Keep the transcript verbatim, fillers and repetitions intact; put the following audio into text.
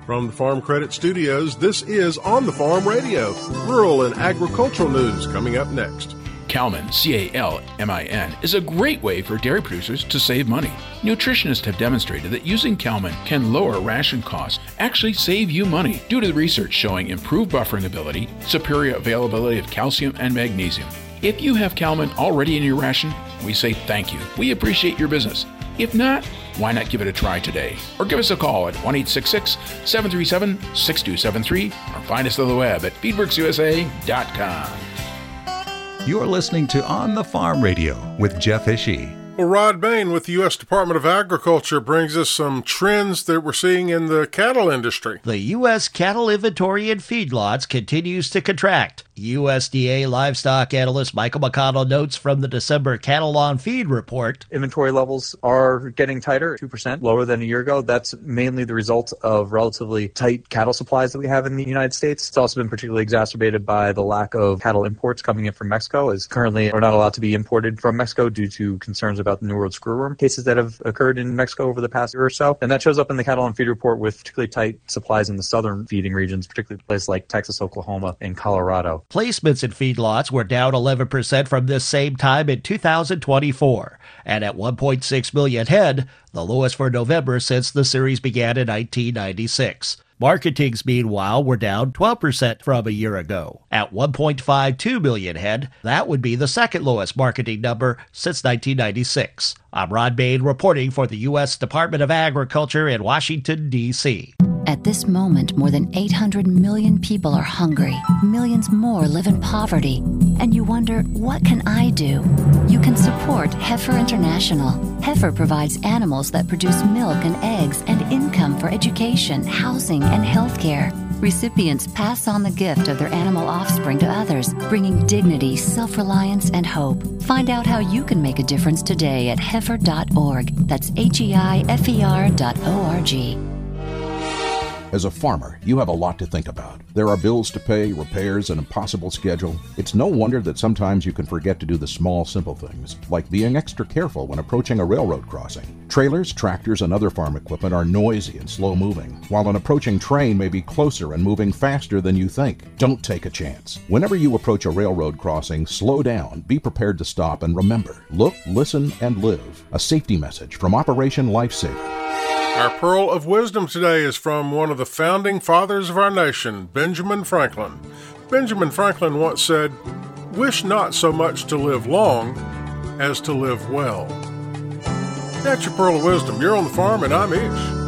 From the Farm Credit Studios, this is On the Farm Radio, rural and agricultural news coming up next. Calmin, C A L M I N, is a great way for dairy producers to save money. Nutritionists have demonstrated that using Calmin can lower ration costs, actually save you money due to the research showing improved buffering ability, superior availability of calcium and magnesium. If you have Calmin already in your ration, we say thank you. We appreciate your business. If not, why not give it a try today? Or give us a call at one eight six six, seven three seven, six two seven three or find us on the web at feedworks U S A dot com. You're listening to On the Farm Radio with Jeff Ishii. Well, Rod Bain with the U S Department of Agriculture brings us some trends that we're seeing in the cattle industry. The U S cattle inventory in feedlots continues to contract. U S D A livestock analyst Michael McConnell notes from the December Cattle on Feed report. Inventory levels are getting tighter, two percent lower than a year ago. That's mainly the result of relatively tight cattle supplies that we have in the United States. It's also been particularly exacerbated by the lack of cattle imports coming in from Mexico, as currently are not allowed to be imported from Mexico due to concerns about the New World screwworm cases that have occurred in Mexico over the past year or so. And that shows up in the Cattle on Feed report with particularly tight supplies in the southern feeding regions, particularly places like Texas, Oklahoma, and Colorado. Placements in feedlots were down eleven percent from this same time in two thousand twenty-four, and at one point six million head, the lowest for November since the series began in nineteen ninety-six. Marketings, meanwhile, were down twelve percent from a year ago. At one point five two million head, that would be the second lowest marketing number since nineteen ninety-six. I'm Rod Bain reporting for the U S Department of Agriculture in Washington, D C At this moment, more than eight hundred million people are hungry. Millions more live in poverty. And you wonder, what can I do? You can support Heifer International. Heifer provides animals that produce milk and eggs and income for education, housing, and health care. Recipients pass on the gift of their animal offspring to others, bringing dignity, self-reliance, and hope. Find out how you can make a difference today at heifer dot org. That's H E I F E R dot O R G. As a farmer, you have a lot to think about. There are bills to pay, repairs, an impossible schedule. It's no wonder that sometimes you can forget to do the small, simple things, like being extra careful when approaching a railroad crossing. Trailers, tractors, and other farm equipment are noisy and slow-moving, while an approaching train may be closer and moving faster than you think. Don't take a chance. Whenever you approach a railroad crossing, slow down, be prepared to stop, and remember, look, listen, and live. A safety message from Operation Lifesaver. Our Pearl of Wisdom today is from one of the founding fathers of our nation, Benjamin Franklin. Benjamin Franklin once said, "Wish not so much to live long as to live well." That's your Pearl of Wisdom. You're on the farm, and I'm Ish.